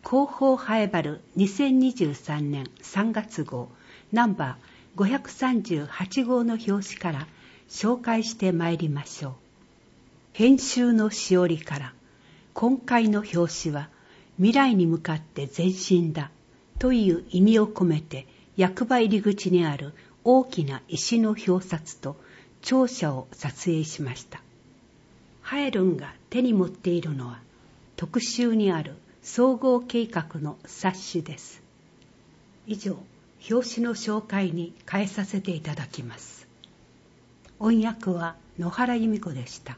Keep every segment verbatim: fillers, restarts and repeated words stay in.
広報ハエバルにせんにじゅうさんねんさんがつ号ナンバーごひゃくさんじゅうはち号の表紙から紹介してまいりましょう。編集のしおりから、今回の表紙は未来に向かって前進だという意味を込めて、役場入り口にある大きな石の表札と庁舎を撮影しました。ハエルンが手に持っているのは特集にある総合計画の冊子です。以上、表紙の紹介に変えさせていただきます。音訳は野原由美子でした。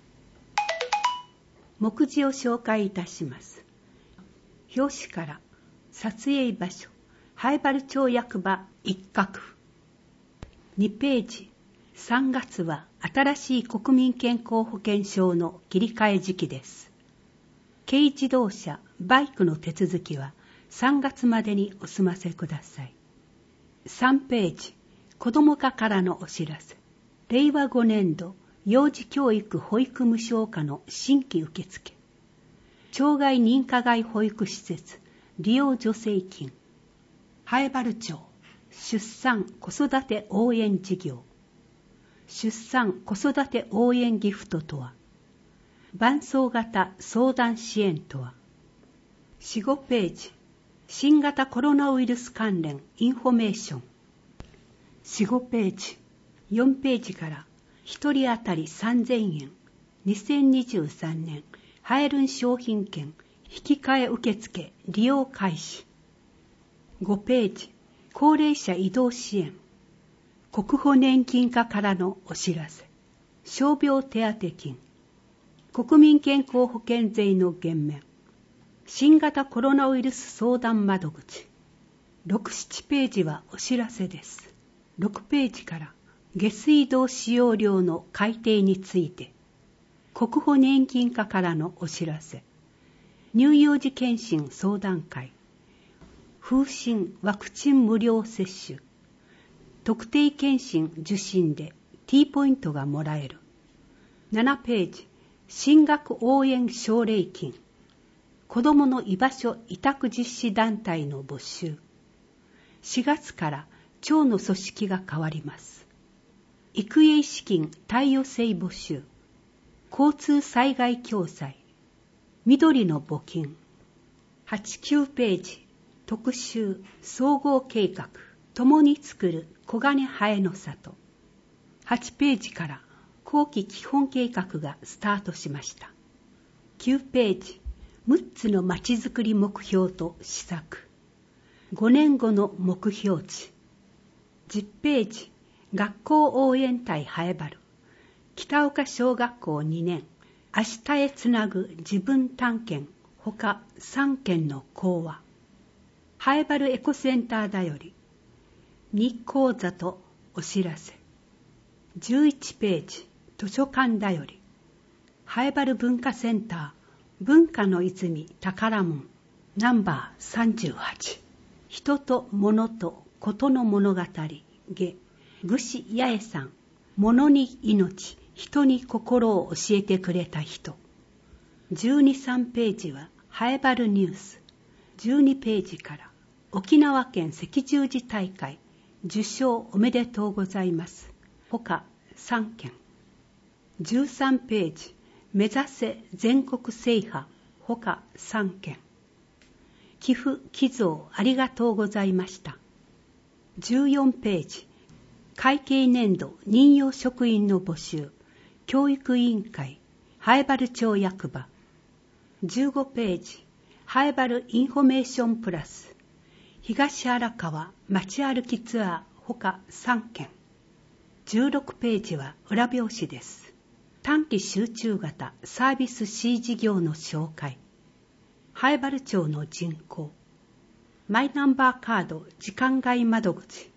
目次を紹介いたします。表紙から、撮影場所、ハエバル町役場一角。にページ、さんがつは新しい国民健康保険証の切り替え時期です。軽自動車、バイクの手続きはさんがつまでにお済ませください。さんページ、子ども課からのお知らせ。れいわごねんど、幼児教育保育無償化の新規受付。町外認可外保育施設、利用助成金。ハエバル町、出産子育て応援事業。出産子育て応援ギフトとは、伴走型相談支援とは、よん、ごページ、新型コロナウイルス関連インフォメーション。よん、ごページ、よんページからひとり当たりさんぜんえん、にせんにじゅうさんねんハエルン商品券引き換え受付利用開始。ごページ、高齢者移動支援。国保年金課からのお知らせ。傷病手当金。国民健康保険税の減免。新型コロナウイルス相談窓口。ろく、ななページはお知らせです。ろくページから下水道使用量の改定について。国保年金課からのお知らせ。乳幼児健診相談会。風疹ワクチン無料接種。特定健診受診で T ポイントがもらえる。ななページ、進学応援奨励金。子どもの居場所委託実施団体の募集。しがつから町の組織が変わります。育英資金貸与制募集。交通災害共済。緑の募金。はち、きゅうページ、特集総合計画。共に作る小金ハエの里。はちページから後期基本計画がスタートしました。きゅうページ、むっつのまちづくり目標と施策。ごねんごの目標値。じゅっページ、学校応援隊ハエバル。北岡小学校にねん、明日へつなぐ自分探検、ほかさんけんの講話。ハエバルエコセンターだより。日講座とお知らせ。じゅういちページ、図書館だより。ハエバル文化センター、文化の泉宝門、ナンバーさんじゅうはち。人と物とことの物語、下、ぐしやえさん、物に命、人に心を教えてくれた人。じゅうに、さんページはハエバルニュース。じゅうにページから沖縄県赤十字大会、受賞おめでとうございます。ほかさんけん。じゅうさんページ、目指せ全国制覇、ほかさんけん。寄付寄贈ありがとうございました。じゅうよんページ、会計年度任用職員の募集、教育委員会、ハエバル町役場。じゅうごページ、ハエバルインフォメーションプラス、東荒川街歩きツアーほかさんけん。じゅうろくページは裏表紙です。短期集中型サービス C 事業の紹介。ハエバル町の人口。マイナンバーカード時間外窓口。